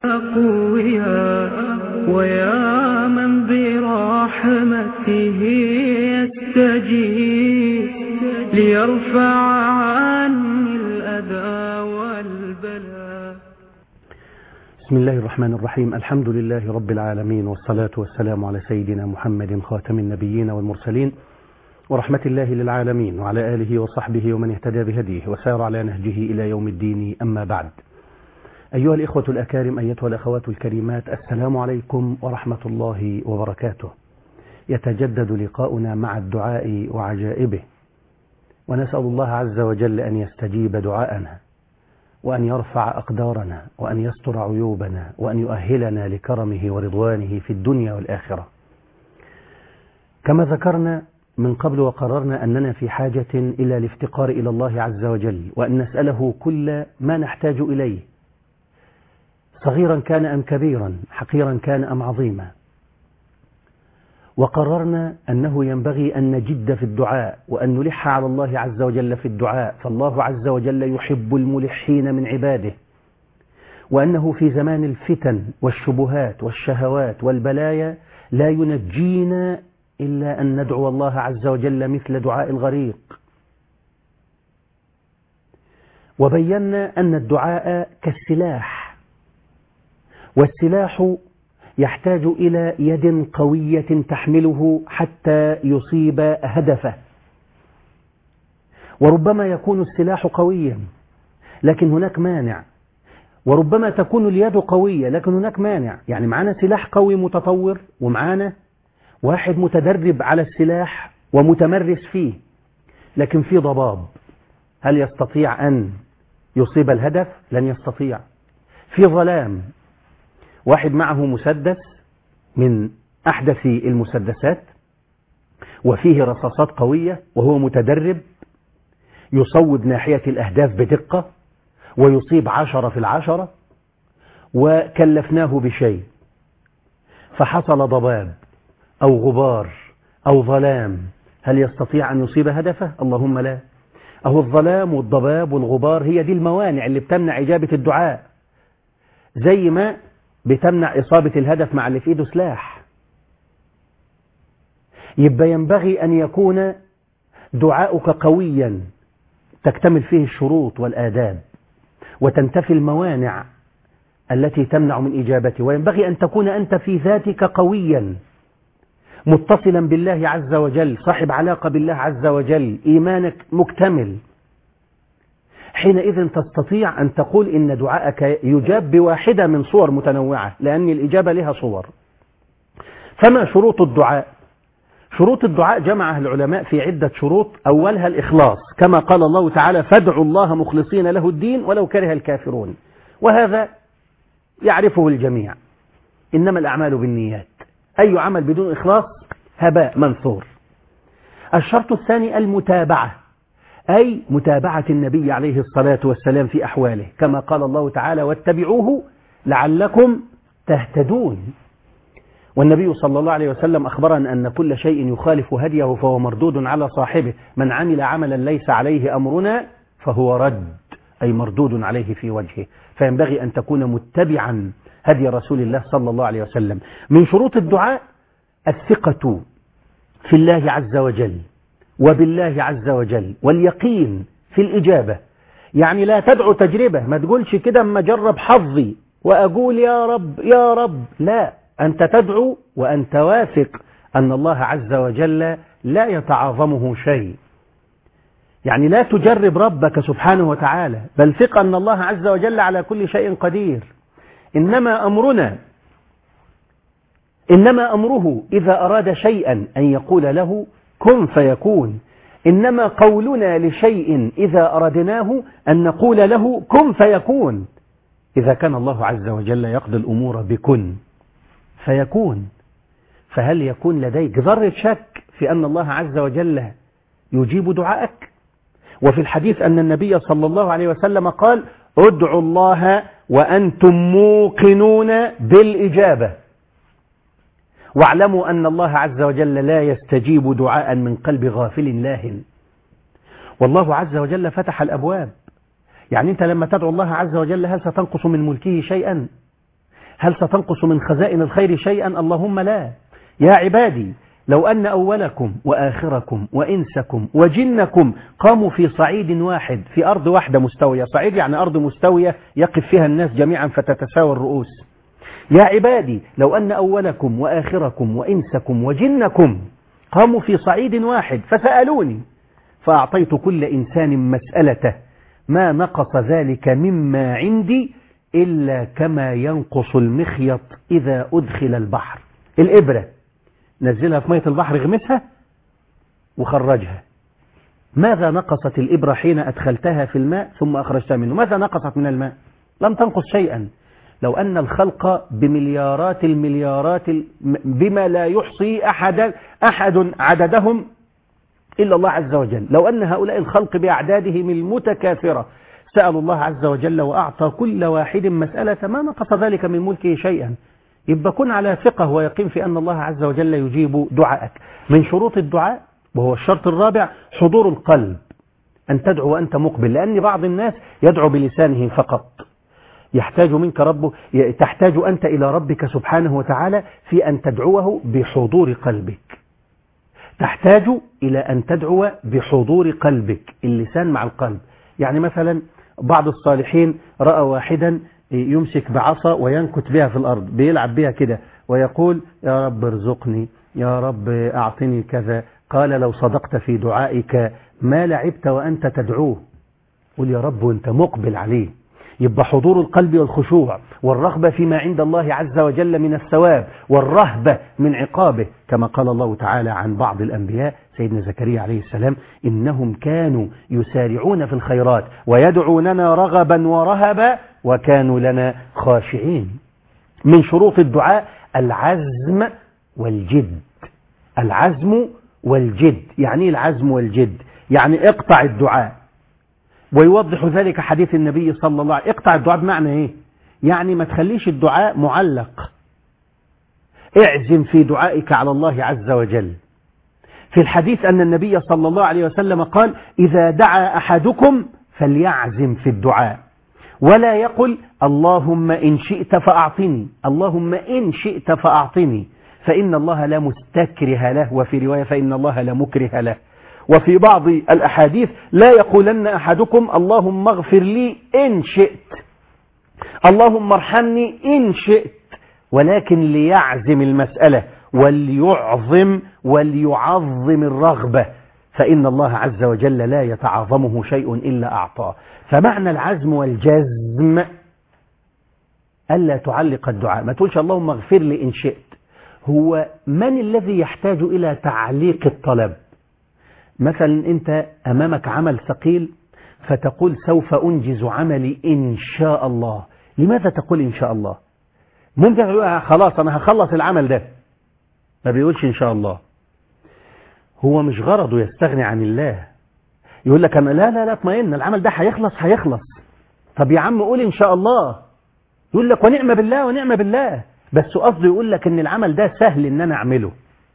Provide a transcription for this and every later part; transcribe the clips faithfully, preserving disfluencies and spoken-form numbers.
قويا ويا من برحمته يستجيب ليرفع عني الأذى والبلاء. بسم الله الرحمن الرحيم. الحمد لله رب العالمين، والصلاة والسلام على سيدنا محمد خاتم النبيين والمرسلين ورحمة الله للعالمين، وعلى آله وصحبه ومن اهتدى بهديه وسار على نهجه إلى يوم الدين. أما بعد، أيها الإخوة الأكارم، أيتها الأخوات الكريمات، السلام عليكم ورحمة الله وبركاته. يتجدد لقاؤنا مع الدعاء وعجائبه، ونسأل الله عز وجل أن يستجيب دعاءنا، وأن يرفع أقدارنا، وأن يستر عيوبنا، وأن يؤهلنا لكرمه ورضوانه في الدنيا والآخرة. كما ذكرنا من قبل وقررنا أننا في حاجة إلى الافتقار إلى الله عز وجل، وأن نسأله كل ما نحتاج إليه، صغيرا كان أم كبيرا، حقيرا كان أم عظيما. وقررنا أنه ينبغي أن نجد في الدعاء، وأن نلح على الله عز وجل في الدعاء، فالله عز وجل يحب الملحين من عباده، وأنه في زمان الفتن والشبهات والشهوات والبلايا لا ينجينا إلا أن ندعو الله عز وجل مثل دعاء الغريق. وبينا أن الدعاء كالسلاح، والسلاح يحتاج إلى يد قوية تحمله حتى يصيب هدفه. وربما يكون السلاح قويا لكن هناك مانع، وربما تكون اليد قوية لكن هناك مانع. يعني معنا سلاح قوي متطور، ومعنا واحد متدرب على السلاح ومتمرس فيه، لكن في ضباب. هل يستطيع أن يصيب الهدف؟ لن يستطيع. في ظلام، واحد معه مسدس من أحدث المسدسات وفيه رصاصات قوية، وهو متدرب يصوب ناحية الأهداف بدقة ويصيب عشرة في العشرة، وكلفناه بشيء فحصل ضباب أو غبار أو ظلام، هل يستطيع أن يصيب هدفه؟ اللهم لا. أهو الظلام والضباب والغبار هي دي الموانع اللي بتمنع إجابة الدعاء، زي ما بتمنع إصابة الهدف مع اللي في إيده سلاح. يبقى ينبغي أن يكون دعاؤك قويا تكتمل فيه الشروط والآداب، وتنتفي الموانع التي تمنع من إجابته. وينبغي أن تكون أنت في ذاتك قويا متصلا بالله عز وجل، صاحب علاقة بالله عز وجل، إيمانك مكتمل. حينئذ تستطيع أن تقول إن دعاءك يجاب بواحدة من صور متنوعة، لأن الإجابة لها صور. فما شروط الدعاء؟ شروط الدعاء جمعها العلماء في عدة شروط. أولها الإخلاص، كما قال الله تعالى: فادعوا الله مخلصين له الدين ولو كره الكافرون. وهذا يعرفه الجميع، إنما الأعمال بالنيات، أي عمل بدون إخلاص هباء منثور. الشرط الثاني المتابعة، أي متابعة النبي عليه الصلاة والسلام في أحواله، كما قال الله تعالى: واتبعوه لعلكم تهتدون. والنبي صلى الله عليه وسلم أخبرنا أن كل شيء يخالف هديه فهو مردود على صاحبه، من عمل عملا ليس عليه أمرنا فهو رد، أي مردود عليه في وجهه. فينبغي أن تكون متبعا هدي رسول الله صلى الله عليه وسلم. من شروط الدعاء الثقة في الله عز وجل وبالله عز وجل، واليقين في الإجابة. يعني لا تدعو تجربة، ما تقولش كده اما جرب حظي وأقول يا رب يا رب، لا، أنت تدعو وأنت واثق أن الله عز وجل لا يتعاظمه شيء. يعني لا تجرب ربك سبحانه وتعالى، بل ثق أن الله عز وجل على كل شيء قدير. إنما أمرنا إنما أمره إذا أراد شيئا أن يقول له كن فيكون، إنما قولنا لشيء إذا أردناه أن نقول له كن فيكون. إذا كان الله عز وجل يقضي الأمور بكن فيكون، فهل يكون لديك ذرة شك في أن الله عز وجل يجيب دعائك؟ وفي الحديث أن النبي صلى الله عليه وسلم قال: ادعوا الله وأنتم موقنون بالإجابة، واعلموا أن الله عز وجل لا يستجيب دعاء من قلب غافل لاهٍ. والله عز وجل فتح الأبواب. يعني أنت لما تدعو الله عز وجل هل ستنقص من ملكه شيئا؟ هل ستنقص من خزائن الخير شيئا؟ اللهم لا. يا عبادي لو أن أولكم وآخركم وإنسكم وجنكم قاموا في صعيد واحد، في أرض واحدة مستوية، صعيد يعني أرض مستوية يقف فيها الناس جميعا فتتساوى الرؤوس. يا عبادي لو أن أولكم وآخركم وإنسكم وجنكم قاموا في صعيد واحد فسألوني فأعطيت كل إنسان مسألته ما نقص ذلك مما عندي إلا كما ينقص المخيط إذا أدخل البحر. الإبرة نزلها في مية البحر، اغمسها وخرجها، ماذا نقصت الإبرة حين أدخلتها في الماء ثم أخرجتها منه؟ ماذا نقصت من الماء؟ لم تنقص شيئا. لو أن الخلق بمليارات المليارات بما لا يحصي أحد أحد عددهم إلا الله عز وجل، لو أن هؤلاء الخلق بأعدادهم المتكاثرة سألوا الله عز وجل وأعطى كل واحد مسألة ما نقص ذلك من ملكه شيئا. يبقى كن على ثقة ويقين في أن الله عز وجل يجيب دعائك. من شروط الدعاء وهو الشرط الرابع حضور القلب، أن تدعو وأنت مقبل، لأن بعض الناس يدعو بلسانه فقط. يحتاج منك ربه، تحتاج أنت إلى ربك سبحانه وتعالى في أن تدعوه بحضور قلبك. تحتاج إلى أن تدعو بحضور قلبك، اللسان مع القلب. يعني مثلا بعض الصالحين رأى واحدا يمسك بعصا وينكت بها في الأرض، بيلعب بها كده ويقول يا رب ارزقني، يا رب أعطني كذا. قال لو صدقت في دعائك ما لعبت وأنت تدعوه. قل يا رب وأنت مقبل عليه. يبقى حضور القلب والخشوع والرغبة فيما عند الله عز وجل من الثواب والرهبة من عقابه، كما قال الله تعالى عن بعض الأنبياء سيدنا زكريا عليه السلام إنهم كانوا يسارعون في الخيرات ويدعوننا رغبا ورهبا وكانوا لنا خاشعين. من شروط الدعاء العزم والجد. العزم والجد. يعني العزم والجد يعني اقطع الدعاء. ويوضح ذلك حديث النبي صلى الله عليه وسلم. اقطع الدعاء بمعنى ايه؟ يعني ما تخليش الدعاء معلق، اعزم في دعائك على الله عز وجل. في الحديث أن النبي صلى الله عليه وسلم قال إذا دعا أحدكم فليعزم في الدعاء ولا يقل اللهم إن شئت فأعطني، اللهم إن شئت فأعطني، فإن الله لا مستكره له، وفي رواية فإن الله لا مكره له. وفي بعض الأحاديث لا يقولن أحدكم اللهم اغفر لي إن شئت، اللهم ارحمني إن شئت، ولكن ليعزم المسألة وليعظم وليعظم الرغبة، فإن الله عز وجل لا يتعاظمه شيء إلا أعطاه. فمعنى العزم والجزم ألا تعلق الدعاء، ما تقولش اللهم اغفر لي إن شئت. هو من الذي يحتاج إلى تعليق الطلب؟ مثلا أنت أمامك عمل ثقيل فتقول سوف أنجز عملي إن شاء الله. لماذا تقول إن شاء الله؟ ممكن تقول خلاص أنا هخلص العمل ده، ما بيقولش إن شاء الله. هو مش غرضه يستغني عن الله، يقول لك أنا لا لا لا اطمئن العمل ده هيخلص هيخلص. طب يا عم قول إن شاء الله، يقول لك ونعم بالله ونعم بالله، بس قصده يقول لك إن العمل ده سهل إن أنا أعمله.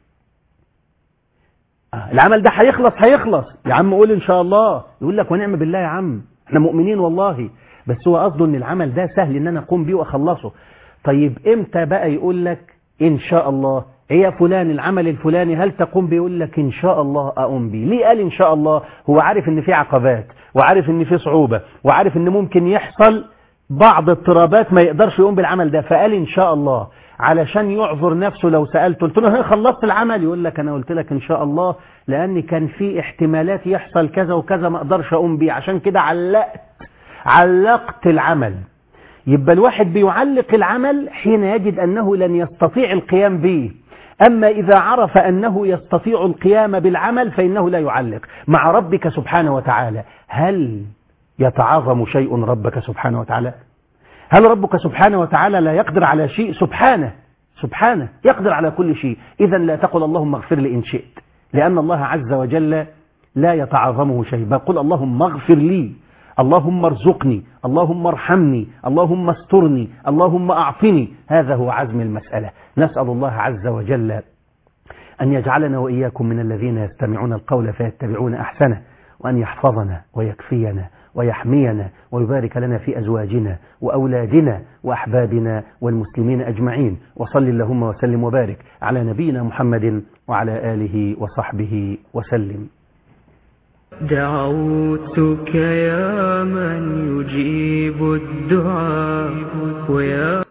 العمل ده هيخلص هيخلص يا عم قول إن شاء الله، يقول لك ونعم بالله يا عم احنا مؤمنين والله، بس هو قصده إن العمل ده سهل إن أنا أقوم بيه وأخلصه. طيب إمتى بقى يقول لك إن شاء الله؟ هي فلان العمل الفلاني هل تقوم بيه؟ يقول لك إن شاء الله أقوم بيه. ليه قال إن شاء الله؟ هو عارف إن في عقبات وعارف إن في صعوبة وعارف إن ممكن يحصل بعض اضطرابات ما يقدرش يقوم بالعمل ده، فقال إن شاء الله علشان يعذر نفسه. لو سألته قلت له خلصت العمل يقول لك أنا قلت لك إن شاء الله لأن كان في احتمالات يحصل كذا وكذا ما أقدرش أقوم بيه، عشان كده علقت علقت العمل. يبقى الواحد بيعلق العمل حين يجد أنه لن يستطيع القيام به، أما إذا عرف أنه يستطيع القيام بالعمل فإنه لا يعلق. مع ربك سبحانه وتعالى هل يتعاظم شيء ربك سبحانه وتعالى؟ هل ربك سبحانه وتعالى لا يقدر على شيء؟ سبحانه سبحانه يقدر على كل شيء. إذن لا تقل اللهم اغفر لي إن شئت، لأن الله عز وجل لا يتعاظمه شيء، بل قل اللهم اغفر لي، اللهم ارزقني، اللهم ارحمني، اللهم استرني، اللهم أعطني. هذا هو عزم المسألة. نسأل الله عز وجل أن يجعلنا وإياكم من الذين يستمعون القول فيتبعون أحسنه، وأن يحفظنا ويكفينا ويحمينا ويبارك لنا في أزواجنا وأولادنا وأحبابنا والمسلمين أجمعين. وصل اللهم وسلم وبارك على نبينا محمد وعلى آله وصحبه وسلم. دعوتك يا من يجيب الدعاء